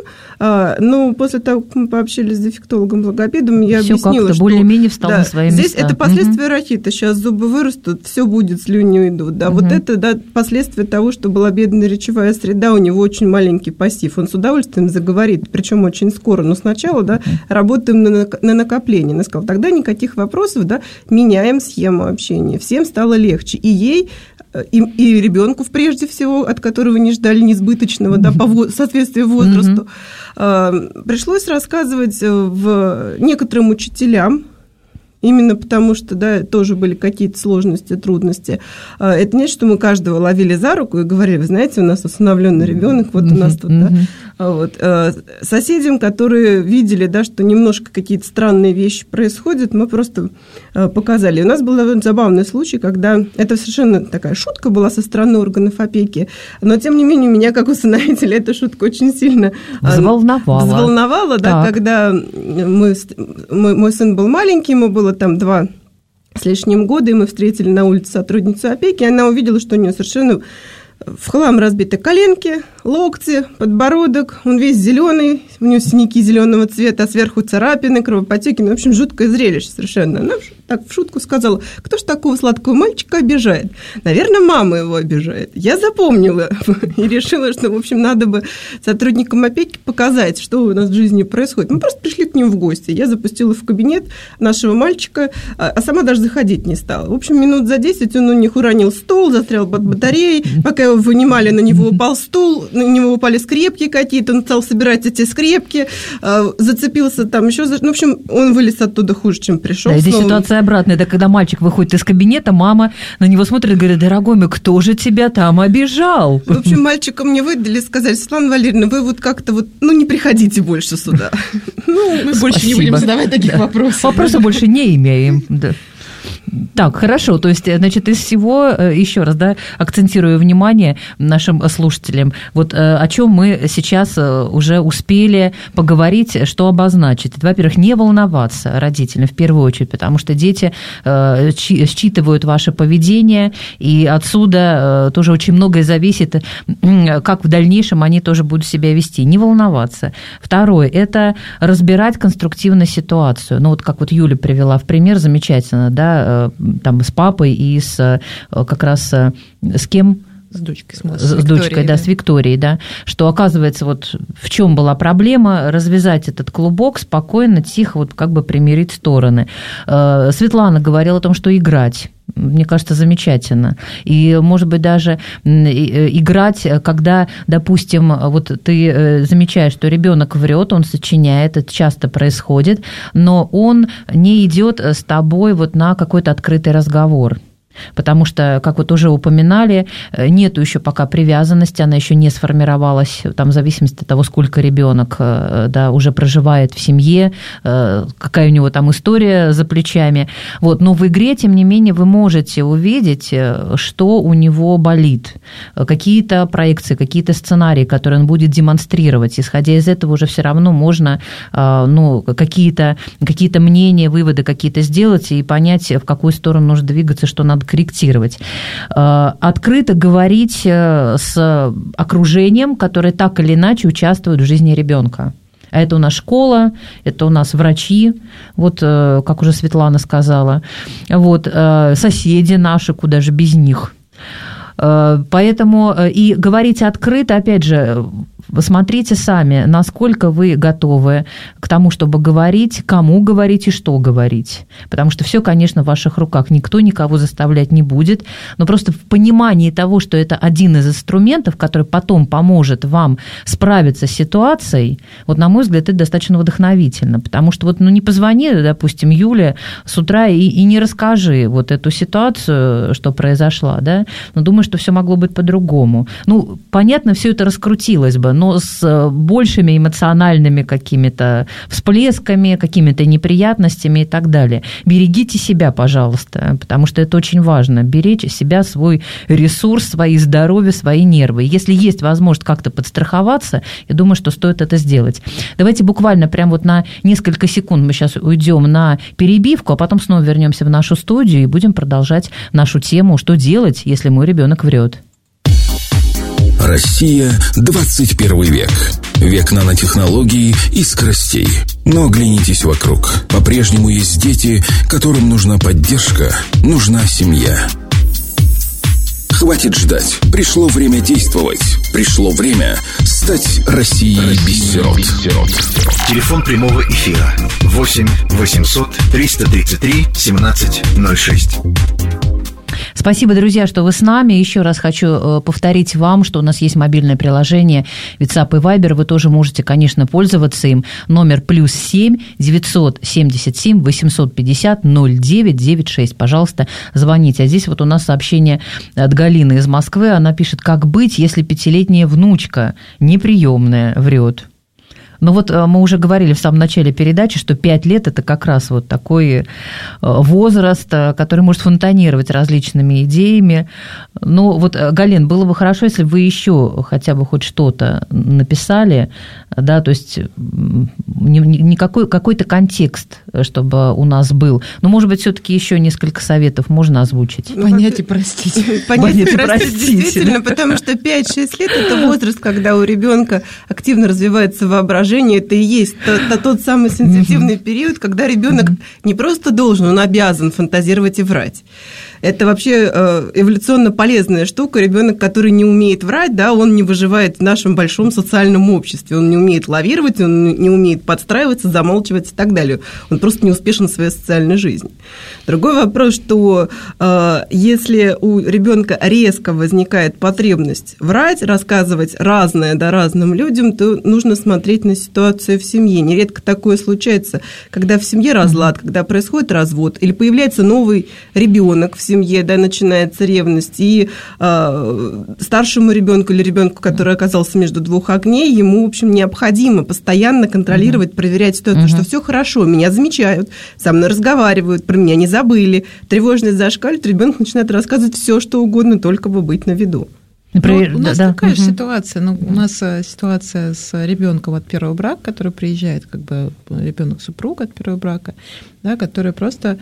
но после того, как мы пообщались с дефектологом-логопедом, я всё объяснила, как-то что более-менее встал да, на свои здесь места. это последствия угу. рахита, сейчас зубы вырастут, все будет, слюни уйдут, да, угу. вот это, да, последствия того, что была бедная речевая среда, у него очень маленький пассив, он с удовольствием заговорит, причем очень скоро, но сначала, да, работаем на, на накопление. Она сказала, тогда никаких вопросов, да, меняем схему общения. Всем стало легче. И ей, и, и ребенку, прежде всего, от которого не ждали несбыточного, да, по соответствию возрасту. Mm-hmm. Пришлось рассказывать в некоторым учителям, именно потому что, да, тоже были какие-то сложности, трудности. Это не что мы каждого ловили за руку и говорили, вы знаете, у нас усыновленный ребенок, вот у нас тут, да. Вот. Соседям, которые видели, да, что немножко какие-то странные вещи происходят, мы просто показали. У нас был довольно забавный случай, когда это совершенно такая шутка была со стороны органов опеки, но, тем не менее, меня, как усыновителя, эта шутка очень сильно взволновала, взволновала, да, когда мы, мой, мой сын был маленький, ему было там два с лишним года, и мы встретили на улице сотрудницу опеки, и она увидела, что у нее совершенно в хлам разбиты коленки, локти, подбородок, он весь зеленый, у него синяки зеленого цвета, а сверху царапины, кровопотеки, ну, в общем, жуткое зрелище совершенно. Она так в шутку сказала, кто ж такого сладкого мальчика обижает? Наверное, мама его обижает. Я запомнила и решила, что, в общем, надо бы сотрудникам опеки показать, что у нас в жизни происходит. Мы просто пришли к ним в гости. Я запустила в кабинет нашего мальчика, а сама даже заходить не стала. В общем, минут за десять он у них уронил стол, застрял под батареей, пока его вынимали, на него упал стул, на него упали скрепки какие-то, он стал собирать эти скрепки, зацепился там еще, ну, в общем, он вылез оттуда хуже, чем пришел. Да, здесь ситуация обратная, это когда мальчик выходит из кабинета, мама на него смотрит и говорит, дорогой мой, кто же тебя там обижал? В общем, мальчика мне выдали, сказали, Светлана Валерьевна, вы вот как-то вот, ну, не приходите больше сюда. Ну, мы больше не будем задавать таких вопросов. Вопросов больше не имеем, да. Так, хорошо, то есть, значит, из всего, еще раз, да, акцентирую внимание нашим слушателям, вот о чем мы сейчас уже успели поговорить, что обозначить. Во-первых, не волноваться родителям в первую очередь, потому что дети считывают ваше поведение, и отсюда тоже очень многое зависит, как в дальнейшем они тоже будут себя вести. Не волноваться. Второе, это разбирать конструктивно ситуацию. Ну, вот как вот Юля привела в пример, замечательно, да, там с папой и с как раз с кем? С дочкой, с, с, с дочкой, да, с Викторией, да, что оказывается, вот в чем была проблема, развязать этот клубок спокойно, тихо, вот как бы примирить стороны. Светлана говорила о том, что играть. Мне кажется, замечательно. И, может быть, даже играть, когда, допустим, вот ты замечаешь, что ребенок врет, он сочиняет, это часто происходит, но он не идет с тобой вот на какой-то открытый разговор. Потому что, как вот уже упоминали, нету еще пока привязанности, она еще не сформировалась, там, в зависимости от того, сколько ребенок, да, уже проживает в семье, какая у него там история за плечами. Вот. Но в игре, тем не менее, вы можете увидеть, что у него болит, какие-то проекции, какие-то сценарии, которые он будет демонстрировать. Исходя из этого уже все равно можно, ну, какие-то, какие-то мнения, выводы какие-то сделать и понять, в какую сторону нужно двигаться, что надо корректировать. Открыто говорить с окружением, которое так или иначе участвует в жизни ребенка. А это у нас школа, это у нас врачи, вот, как уже Светлана сказала, вот, соседи наши, куда же без них. Поэтому и говорить открыто, опять же, смотрите сами, насколько вы готовы к тому, чтобы говорить, кому говорить и что говорить. Потому что все, конечно, в ваших руках. Никто никого заставлять не будет. Но просто в понимании того, что это один из инструментов, который потом поможет вам справиться с ситуацией, вот, на мой взгляд, это достаточно вдохновительно. Потому что вот, ну, не позвони, допустим, Юле с утра и, и не расскажи вот эту ситуацию, что произошла, да, но думаю, что все могло быть по-другому. Ну, понятно, все это раскрутилось бы, но с большими эмоциональными какими-то всплесками, какими-то неприятностями и так далее. Берегите себя, пожалуйста, потому что это очень важно. Беречь себя, свой ресурс, свои здоровье, свои нервы. Если есть возможность как-то подстраховаться, я думаю, что стоит это сделать. Давайте буквально прям вот на несколько секунд мы сейчас уйдем на перебивку, а потом снова вернемся в нашу студию и будем продолжать нашу тему «Что делать, если мой ребенок врет?». Россия – двадцать первый век. Век нанотехнологий и скоростей. Но оглянитесь вокруг. По-прежнему есть дети, которым нужна поддержка, нужна семья. Хватит ждать. Пришло время действовать. Пришло время стать Россией без сирот. Телефон прямого эфира восемь восемьсот триста тридцать три семнадцать ноль шесть. Спасибо, друзья, что вы с нами. Еще раз хочу повторить вам, что у нас есть мобильное приложение WhatsApp и Viber. Вы тоже можете, конечно, пользоваться им. Номер плюс семь девятьсот семьдесят семь восемьсот пятьдесят ноль девять девяносто шесть. Пожалуйста, звоните. А здесь вот у нас сообщение от Галины из Москвы. Она пишет: как быть, если пятилетняя внучка неприемная врет? Ну вот мы уже говорили в самом начале передачи, что пять лет – это как раз вот такой возраст, который может фонтанировать различными идеями. Ну вот, Галин, было бы хорошо, если бы вы еще хотя бы хоть что-то написали, да, то есть никакой, какой-то контекст, чтобы у нас был. Но, может быть, все-таки еще несколько советов можно озвучить. Понять и простить. Понять и простить, действительно, потому что пять-шесть лет – это возраст, когда у ребенка активно развивается воображение. Это и есть тот, тот самый сенситивный период, когда ребенок не просто должен, он обязан фантазировать и врать. Это вообще эволюционно полезная штука. Ребенок, который не умеет врать, да, он не выживает в нашем большом социальном обществе. Он не умеет лавировать, он не умеет подстраиваться, замалчивать и так далее. Он просто не успешен в своей социальной жизни. Другой вопрос, что если у ребенка резко возникает потребность врать, рассказывать разное да, разным людям, то нужно смотреть на ситуацию в семье. Нередко такое случается, когда в семье разлад, когда происходит развод, или появляется новый ребенок в семье, да, начинается ревность, и э, старшему ребенку или ребенку, который оказался между двух огней, ему, в общем, необходимо постоянно контролировать, uh-huh. проверять ситуацию, uh-huh. что все хорошо, меня замечают, со мной разговаривают, про меня не забыли, тревожность зашкаливает, ребенок начинает рассказывать все, что угодно, только бы быть на виду. Например, ну, у нас да, такая угу. же ситуация. Ну, у нас ситуация с ребенком от первого брака, который приезжает, как бы ребенок супруга от первого брака, да, которая просто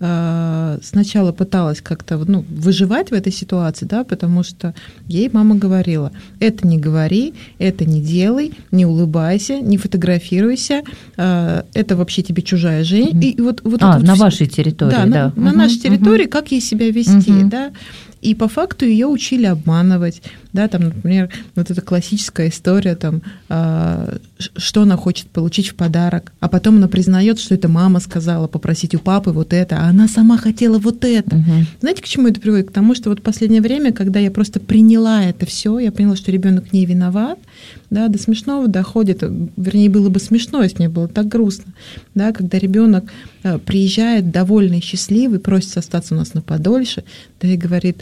э, сначала пыталась как-то ну, выживать в этой ситуации, да, потому что ей мама говорила: это не говори, это не делай, не улыбайся, не фотографируйся, э, это вообще тебе чужая жизнь. И вот, вот а, вот на все. вашей территории, да. да. На, на угу, нашей территории, угу. как ей себя вести, угу. да. И по факту ее учили обманывать, да, там, например, вот эта классическая история, там, э, что она хочет получить в подарок, а потом она признает, что это мама сказала попросить у папы вот это, а она сама хотела вот это. Угу. Знаете, к чему это приводит? К тому, что вот в последнее время, когда я просто приняла это все, я поняла, что ребенок не виноват, да, до смешного доходит, вернее, было бы смешно, если мне было так грустно, да, когда ребенок э, приезжает довольный, счастливый, просит остаться у нас на подольше, да, и говорит: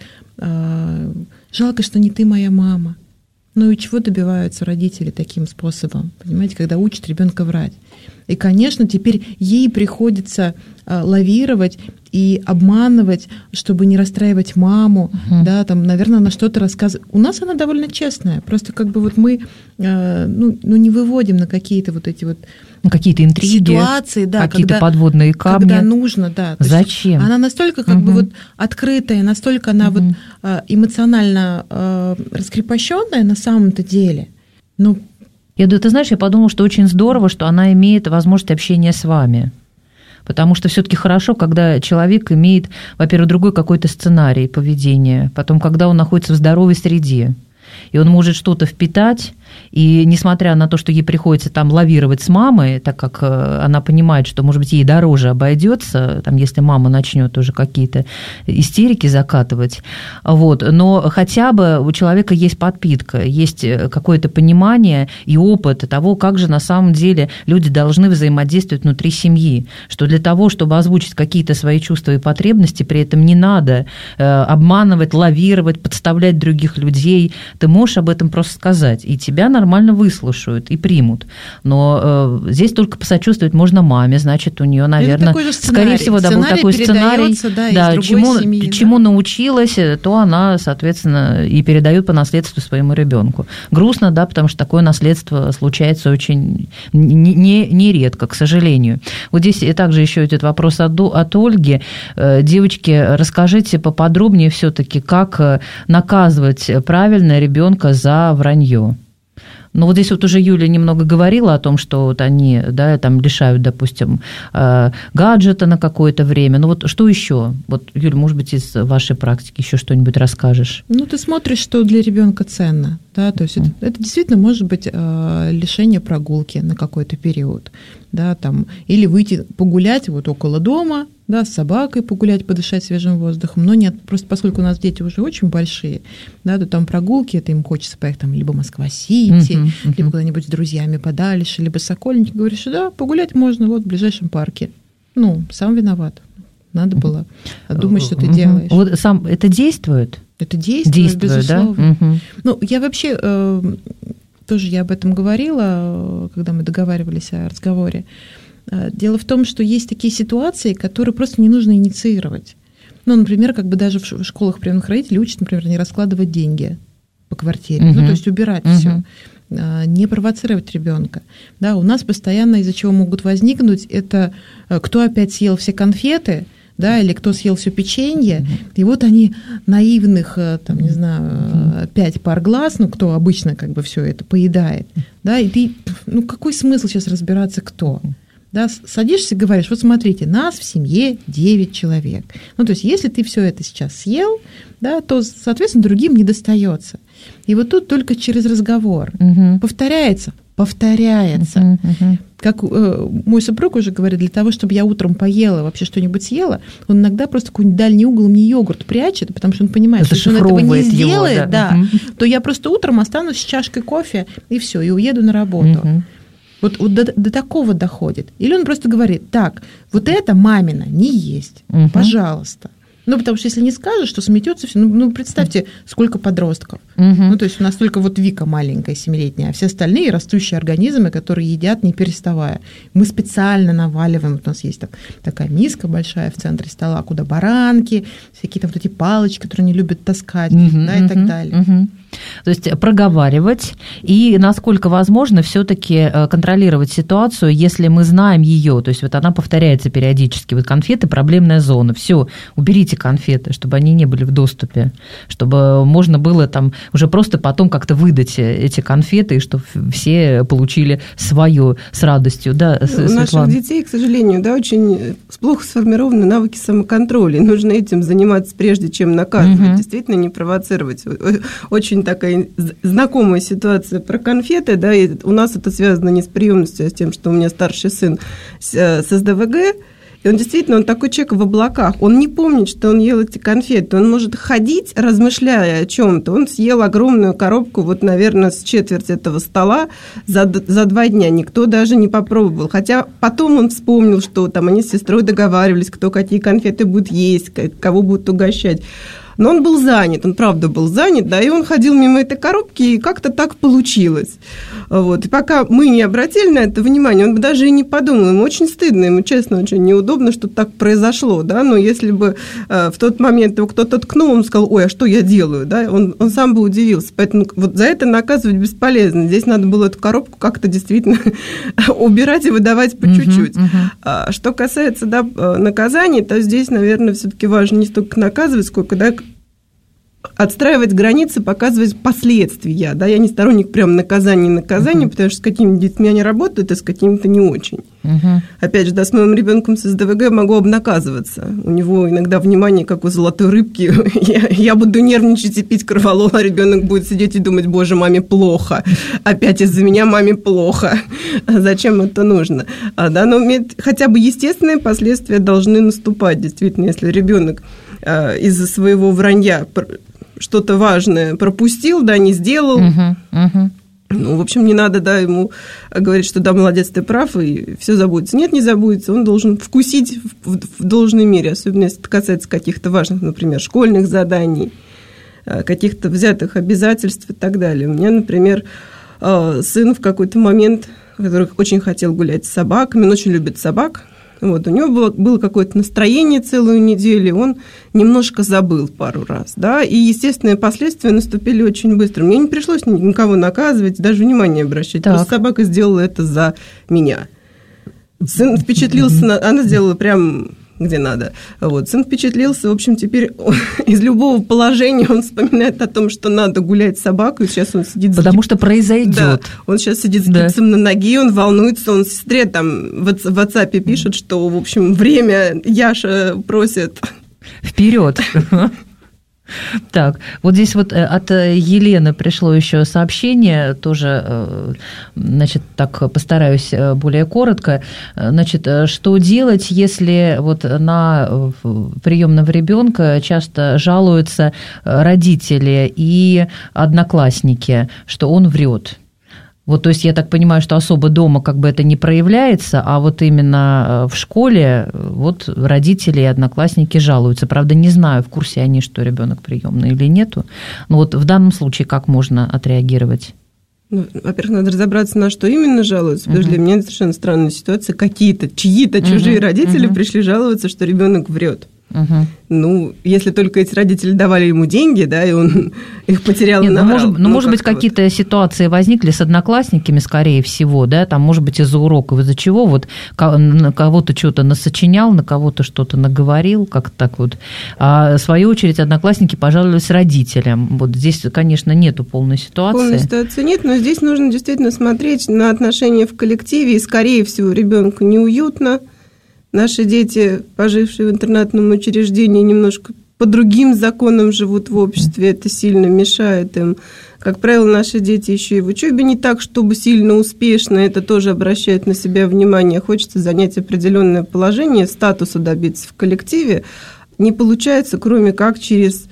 жалко, что не ты моя мама. Ну и чего добиваются родители таким способом? Понимаете, когда учат ребенка врать. И, конечно, теперь ей приходится лавировать и обманывать, чтобы не расстраивать маму, uh-huh. да, там, наверное, она что-то рассказывает. У нас она довольно честная, просто как бы вот мы ну, ну, не выводим на какие-то вот эти вот какие-то интриги, ситуации, да, какие-то когда, подводные камни. Когда нужно, да. Зачем? Она настолько как uh-huh. бы вот открытая, настолько она uh-huh. вот эмоционально раскрепощенная на самом-то деле. Ну, Я, ты знаешь, я подумала, что очень здорово, что она имеет возможность общения с вами. Потому что все-таки хорошо, когда человек имеет, во-первых, другой какой-то сценарий поведения, потом, когда он находится в здоровой среде, и он может что-то впитать, и несмотря на то, что ей приходится там лавировать с мамой, так как она понимает, что, может быть, ей дороже обойдется, там, если мама начнет уже какие-то истерики закатывать, вот, но хотя бы у человека есть подпитка, есть какое-то понимание и опыт того, как же на самом деле люди должны взаимодействовать внутри семьи, что для того, чтобы озвучить какие-то свои чувства и потребности, при этом не надо обманывать, лавировать, подставлять других людей, ты можешь об этом просто сказать, и тебя нормально выслушают и примут. Но э, здесь только посочувствовать можно маме, значит, у нее, наверное, скорее всего, да, был такой сценарий, да, да, чему, семьи, чему да. научилась, то она, соответственно, и передает по наследству своему ребенку. Грустно, да, потому что такое наследство случается очень нередко, к сожалению. Вот здесь и также еще идет вопрос от, от Ольги. Девочки, расскажите поподробнее все-таки, как наказывать правильно ребенка за вранье. Ну, вот здесь вот уже Юля немного говорила о том, что вот они, да, там лишают, допустим, гаджета на какое-то время. Ну, вот что еще? Вот, Юля, может быть, из вашей практики еще что-нибудь расскажешь? Ну, ты смотришь, что для ребенка ценно, да, то есть mm. это, это действительно может быть лишение прогулки на какой-то период, да, там, или выйти погулять вот около дома, да, с собакой погулять, подышать свежим воздухом, но нет, просто поскольку у нас дети уже очень большие, да, то там прогулки, это им хочется поехать там либо Москва-Сити, uh-huh, uh-huh. либо куда-нибудь с друзьями подальше, либо Сокольники, говоришь, да, погулять можно вот в ближайшем парке. Ну, сам виноват, надо было думать, что ты uh-huh. делаешь. Вот сам это действует? Это действует, действует, безусловно. Да? Uh-huh. Ну, я вообще, э, тоже я об этом говорила, когда мы договаривались о разговоре. Дело в том, что есть такие ситуации, которые просто не нужно инициировать. Ну, например, как бы даже в школах приемных родителей учат, например, не раскладывать деньги по квартире, uh-huh. ну, то есть убирать uh-huh. все, не провоцировать ребенка. Да, у нас постоянно из-за чего могут возникнуть, это кто опять съел все конфеты, да, или кто съел все печенье, uh-huh. и вот они наивных, там, не знаю, uh-huh. пять пар глаз, ну, кто обычно как бы все это поедает, да, и ты, ну, какой смысл сейчас разбираться, кто? Да, садишься и говоришь, вот смотрите, нас в семье девять человек. Ну, то есть, если ты все это сейчас съел, да, то, соответственно, другим не достается. И вот тут только через разговор угу. повторяется, повторяется. Угу, угу. Как э, мой супруг уже говорит, для того, чтобы я утром поела, вообще что-нибудь съела, он иногда просто какой-нибудь дальний угол мне йогурт прячет, потому что он понимает, что если он этого не сделает, его, да. Да, угу. то я просто утром останусь с чашкой кофе, и все, и уеду на работу. Угу. Вот, вот до, до такого доходит. Или он просто говорит, так, вот это мамина не есть, угу. пожалуйста. Ну, потому что если не скажешь, то сметется все. Ну, ну представьте, сколько подростков. Угу. Ну, то есть у нас только вот Вика маленькая, семилетняя, а все остальные растущие организмы, которые едят не переставая. Мы специально наваливаем. Вот у нас есть так, такая миска большая в центре стола, куда баранки, всякие там вот эти палочки, которые они любят таскать, угу, да, и угу, так далее. Угу. То есть проговаривать и, насколько возможно, все-таки контролировать ситуацию, если мы знаем ее. То есть вот она повторяется периодически. Вот конфеты – проблемная зона. Все, уберите конфеты, чтобы они не были в доступе, чтобы можно было там уже просто потом как-то выдать эти конфеты, и чтобы все получили свое с радостью. Да, у Светлана? Наших детей, к сожалению, да, очень плохо сформированы навыки самоконтроля. Нужно этим заниматься прежде, чем наказывать. Угу. Действительно, не провоцировать. Очень такая знакомая ситуация про конфеты, да, и у нас это связано не с приемностью, а с тем, что у меня старший сын с эс дэ вэ гэ, и он действительно, он такой человек в облаках, он не помнит, что он ел эти конфеты, он может ходить, размышляя о чем-то, он съел огромную коробку, вот, наверное, с четверть этого стола за, за два дня, никто даже не попробовал, хотя потом он вспомнил, что там они с сестрой договаривались, кто какие конфеты будет есть, кого будут угощать. Но он был занят, он правда был занят, да, и он ходил мимо этой коробки, и как-то так получилось. Вот. И пока мы не обратили на это внимание, он бы даже и не подумал, ему очень стыдно, ему, честно, очень неудобно, что так произошло, да, но если бы э, в тот момент его кто-то ткнул, он сказал, ой, а что я делаю, да, он, он сам бы удивился, поэтому вот за это наказывать бесполезно, здесь надо было эту коробку как-то действительно убирать и выдавать по чуть-чуть. Uh-huh, uh-huh. А, что касается, да, наказаний, то здесь, наверное, все-таки важно не столько наказывать, сколько, да, отстраивать границы, показывать последствия. Да? Я не сторонник прям наказания и наказания, uh-huh. потому что с какими детьми они работают, а с какими-то не очень. Uh-huh. Опять же, да, с моим ребенком с СДВГ могу обнаказываться. У него иногда внимание, как у золотой рыбки. я, я буду нервничать и пить корвалол, а ребенок будет сидеть и думать: боже, маме плохо. Опять из-за меня маме плохо. Зачем это нужно? А, да, но хотя бы естественные последствия должны наступать. Действительно, если ребенок а, из-за своего вранья что-то важное пропустил, да, не сделал. Uh-huh, uh-huh. Ну, в общем, не надо, да, ему говорить, что да, молодец, ты прав, и все забудется. Нет, не забудется. Он должен вкусить в, в должной мере, особенно если это касается каких-то важных, например, школьных заданий, каких-то взятых обязательств и так далее. У меня, например, сын в какой-то момент, который очень хотел гулять с собаками, он очень любит собак. Вот, у него было, было какое-то настроение целую неделю, он немножко забыл пару раз, да, и естественные последствия наступили очень быстро. Мне не пришлось никого наказывать, даже внимание обращать, так. Просто собака сделала это за меня. Сын впечатлился, она сделала прям где надо. Вот. Сын впечатлился, в общем, теперь из любого положения он вспоминает о том, что надо гулять с собакой. Сейчас он сидит... Потому с... что произойдет. Да, он сейчас сидит с гипсом да. на ноге, он волнуется, он сестре там в WhatsApp пишет, что, в общем, время Яша просит... Вперед. Так, вот здесь вот от Елены пришло еще сообщение, тоже, значит, так постараюсь более коротко. Значит, что делать, если вот на приемного ребенка часто жалуются родители и одноклассники, что он врет? Вот, то есть, я так понимаю, что особо дома как бы это не проявляется, а вот именно в школе вот родители и одноклассники жалуются. Правда, не знаю, в курсе они, что ребенок приемный или нету. Но вот в данном случае как можно отреагировать? Ну, во-первых, надо разобраться, на что именно жалуются, потому uh-huh. что для меня это совершенно странная ситуация. Какие-то, чьи-то uh-huh. чужие родители uh-huh. пришли жаловаться, что ребенок врет. Угу. Ну, если только эти родители давали ему деньги, да, и он их потерял. Нет, ну, может, ну, ну, может быть, какие-то вот ситуации возникли с одноклассниками, скорее всего, да, там, может быть, из-за уроков, из-за чего, вот на кого-то что-то насочинял, на кого-то что-то наговорил, как-то так вот. А в свою очередь одноклассники пожаловались родителям. Вот здесь, конечно, нету полной ситуации. Полной ситуации нет, но здесь нужно действительно смотреть на отношения в коллективе, и, скорее всего, ребенку неуютно. Наши дети, пожившие в интернатном учреждении, немножко по другим законам живут в обществе, это сильно мешает им. Как правило, наши дети еще и в учебе не так, чтобы сильно успешно, это тоже обращает на себя внимание. Хочется занять определенное положение, статуса добиться в коллективе. Не получается, кроме как через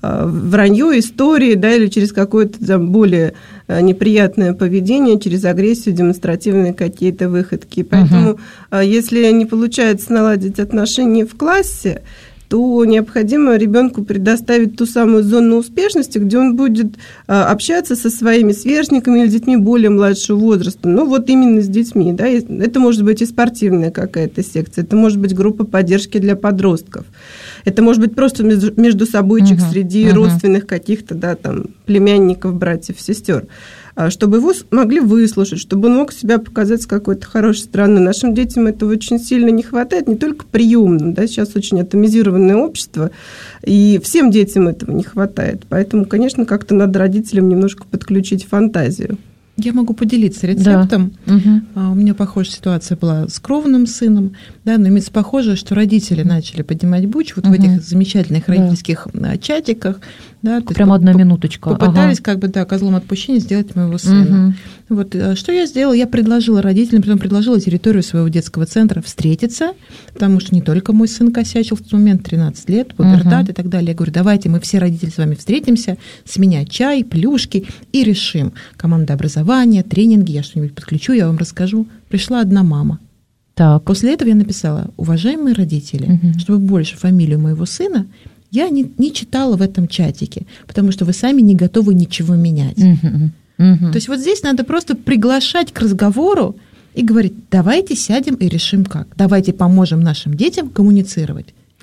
вранье, истории, да, или через какое-то там более неприятное поведение, через агрессию, демонстративные какие-то выходки. Поэтому, uh-huh. если не получается наладить отношения в классе, то необходимо ребенку предоставить ту самую зону успешности, где он будет общаться со своими сверстниками или детьми более младшего возраста. Ну, вот именно с детьми. Да? Это может быть и спортивная какая-то секция, это может быть группа поддержки для подростков. Это может быть просто между собойчик uh-huh. среди uh-huh. родственных каких-то, да, там, племянников, братьев, сестер, чтобы его могли выслушать, чтобы он мог себя показать с какой-то хорошей стороны. Нашим детям этого очень сильно не хватает, не только приемным, да, сейчас очень атомизированное общество, и всем детям этого не хватает. Поэтому, конечно, как-то надо родителям немножко подключить фантазию. Я могу поделиться рецептом. Да. Угу. У меня похожая ситуация была с кровным сыном, да, но имеется похожее, что родители начали поднимать буч вот угу. в этих замечательных родительских да. чатиках. Да, прямо одна минуточка. Попытались ага. как бы, да, козлом отпущения сделать моего сына. Угу. Вот, что я сделала? Я предложила родителям, потом предложила территорию своего детского центра встретиться, потому что не только мой сын косячил в тот момент, тринадцать лет, пубертат угу. и так далее. Я говорю, давайте мы все родители с вами встретимся, с меня чай, плюшки и решим. Команда образования, тренинги, я что-нибудь подключу, я вам расскажу. Пришла одна мама. Так. После этого я написала, уважаемые родители, угу. чтобы больше фамилию моего сына я не, не читала в этом чатике, потому что вы сами не готовы ничего менять. Uh-huh. Uh-huh. То есть вот здесь надо просто приглашать к разговору и говорить, давайте сядем и решим как. Давайте поможем нашим детям коммуницировать. Нет,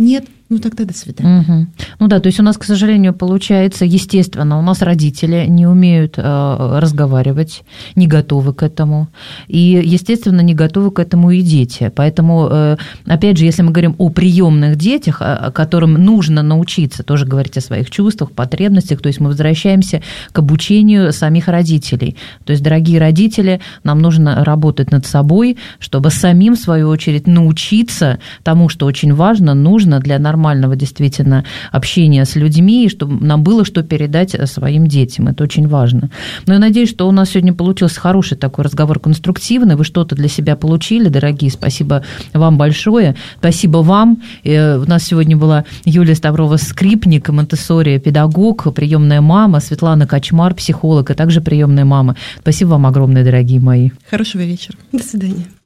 Ну, тогда до свидания. Угу. Ну да, то есть у нас, к сожалению, получается, естественно, у нас родители не умеют э, разговаривать, не готовы к этому. И, естественно, не готовы к этому и дети. Поэтому, э, опять же, если мы говорим о приемных детях, которым нужно научиться тоже говорить о своих чувствах, потребностях, то есть мы возвращаемся к обучению самих родителей. То есть, дорогие родители, нам нужно работать над собой, чтобы самим, в свою очередь, научиться тому, что очень важно, нужно для нормального нормального действительно общения с людьми, и чтобы нам было что передать своим детям. Это очень важно. Но я надеюсь, что у нас сегодня получился хороший такой разговор, конструктивный. Вы что-то для себя получили, дорогие. Спасибо вам большое. Спасибо вам. У нас сегодня была Юлия Ставрова-Скрипник, монтессори, педагог, приемная мама, Светлана Качмар, психолог, и также приемная мама. Спасибо вам огромное, дорогие мои. Хорошего вечера. До свидания.